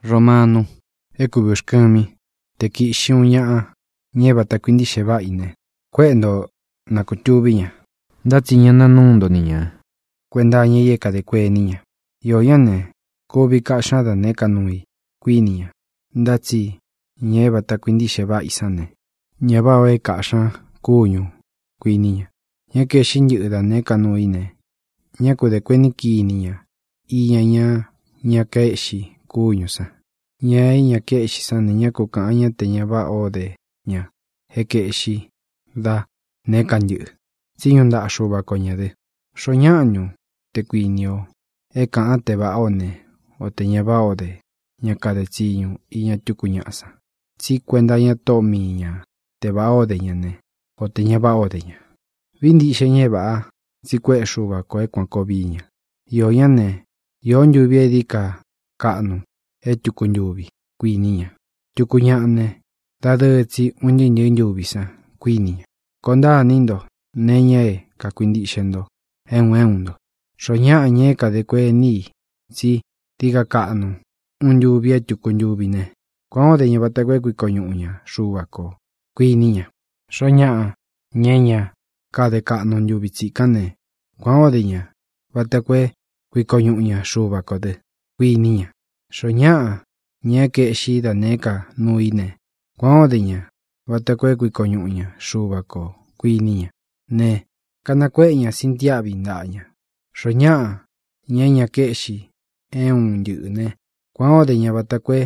Romano, ekubushkami, tekishunya, ñevata quindi shevaine, cuendo nakutubiña, datsiña nanundo niña, cuenda ñeyeka de cue niña, yoyane, kobi kashada nekanui, quiniña, datsi, ñevata quindi shevaisane, ñevao e kasha, kuñu, quiniña, ñake shinjuda nekanuine, ñaku de cueniki niña, iñaña, ñakeshi, kuñusa. Ñai ñakeshi sane ñaku ka'aña te ñava'o de ña jekeshi da nekanyu tsiñu nda'a xuvako ñade xoña'ñu te kuinio e ka'an te va'o ne o te ñava'o de ñakade tsiñu iña tuku ña'sa tsi kuenda ña to'mi ña te va'o de ñane o te ñava'o de ña vindi'xe ñeva'a tsi kue'e xuvako e kuan koviña yo ñane yo nyuvi e dika ka'nu e tuku nyuvi quiniña tuku ña'ne dadɨtsi unyinyɨ nyuvisa quiniña konda nindo neña e ka kuindi'xendo eundo xoña'a ñeka de kue ni tsi tika ka'nu un nyuvi e tuku nyuvine kuan odeña batakue kuikoñu'uña xuvako quiniña xoña'a ñeña kade ka'nu nyuvi tsikane kuan odeña batakue kuikoñu'uña xuvako de quiniña xoña'a ñe ke'xi da neka nuine kuan odeña batakue kuikoñu'uña xuvako quiniña ne kanakue'eña sintia'vi nda'aña xoña'a ñeña ke'xi eun nyɨ'ɨne kuan odeña batakue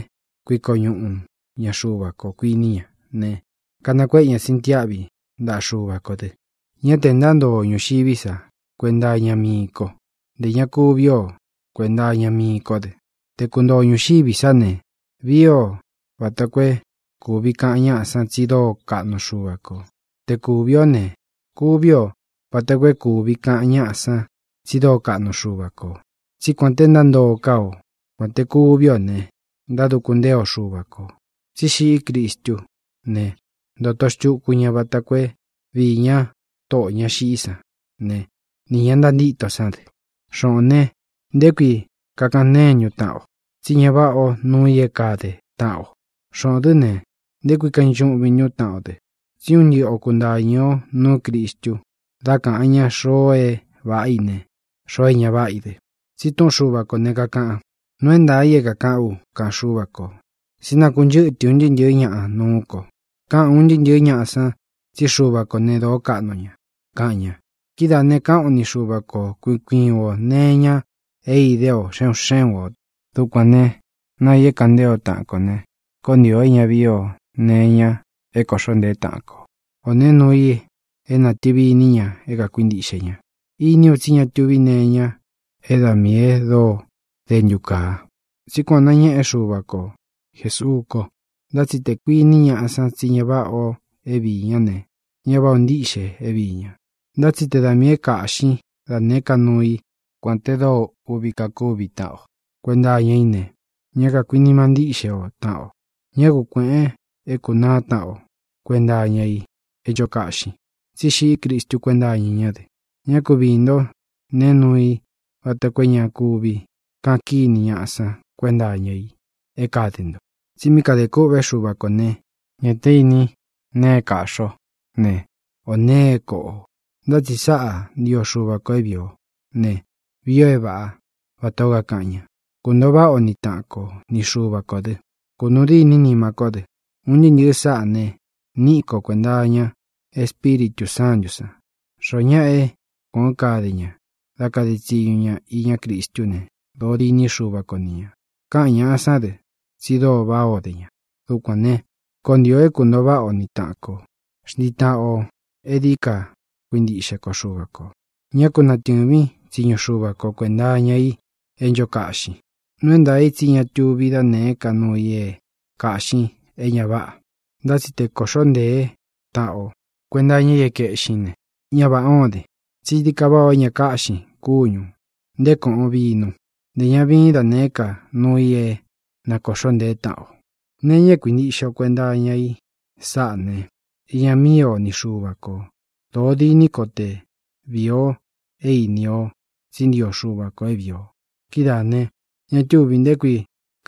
kuikoñu'uña xuvako quiniña ne kanakue'eña sintia'vi nda'a xuvako de ñate ndando ñuyivisa kuenda ñamiko de ña kuvio kuenda ñamiko de te kundo ñuyivisa ne vio batakue kuvi ka'an ña'sa tsido ka'nu xuvako te kuvio ne kuvio batakue kuvi ka'an ña'sa tsido ka'nu xuvako tsi kuante ndando kao kuante kuvio ne ndadukundeo xuvako tsi xi'i Kristu ne ndotoxtyu'kuña batakue viña to'oña xi'isa ne niña ndanditosa de xo'ne ndekui kakanneñu ta'o tsi ñava'o nui e kade ta'o xo'de ne ndekui kanchu'viñu ta'o de tsi unyi'o kundaño nu Kristu da ka'aña xo e va'i ne xo e ña va'i de tsi tu'un xuvako ne kaka'an nuendai e kaka'u ka'an xuvako sinakunyɨ'ɨti unyinyɨ ña'a nuuko ka'an unyinyɨ ña'asa tsi xuvako ne do ka'nuña ka'anña kida ne ka'uni xuvako kuiki'o neña e ideo xe'o dukuan ne naye kandeo ta'anko ne kondio e ña vio neña e koxonde ta'anko o ne nui e nativi niña e kakuindi'xeña iniu tsi ña tuvi neña e da mie do de nyuka tsi kuan nañe'e xuvako Jesu'ko ndatsi te kuini ña'asa tsi ñava'o e viña ne ñava'o ndi'xe e viña ndatsi te da mie ka'xi da neka nui kuante do uvi kakuvi ta'o kuenda ñaine ña kakuini mandi'xeo ta'o ña kukue'en e kunaa ta'o kuenda ñai e yo ka'xi tsi xi'i Kristu kuenda ña de ña kuvindo ne nui batakue ña kuvi ka'an kini ña'asa kuenda ñai e kadendo tsi mi kade ku've xuvako ne ña teini ne ka'xo ne o ne ko'o ndatsi sa'a ndio xuvako e vio ne vio e va'a batoga ka'aña kundova'o ni ta'anko ni xuvako de kunudini nimako de unyinyɨ sa'a ne ni'iko kuendaña Espiritu Santusa xoña e kuan kadeña da kade tsiñuña iña Kristu ne do dini xuvako niña ka'an ña'asa de tsi do va'o deña dukuan ne kondio e kundova'o ni ta'anko xndita'o e dika kuindi'xeko xuvako ña kunatiɨvi tsiñu xuvako kuendañai e nyo ka'xi nuendai tsi ña tuvi da neka nui e ka'xi e ña va'a ndatsi te koxondee ta'o kuendaña e ke'xi ne ña va'o de tsi dika va'o e ña ka'xi kuñu nde ko'on vinu de ña vi da neka nui e na koxondee ta'o neña kuindi'xeo kuendañai sa'a ne iña mio ni xuvako do dini kote vio e inio tsi ndio xuvako e vio kida ne ña tuvi ndekui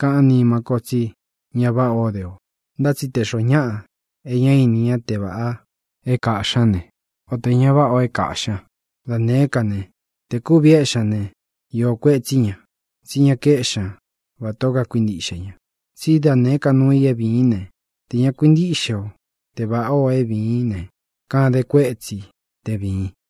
Ka'an ni ma kochi ña va odeo. Nda chi te xo ña'a. E ñai ni ña te va'a. E ka'xa ne. O te ña va o e ka'xa. Da ne ka ne. Te ku vie'xa ne. Yo kue chiña. Chiña ke'xa. Va toga quindixia ña. Si da ne ka nui e vii ne. Te ña quindixio. Te va o e vii ne. Kan de kue chi. Te vii.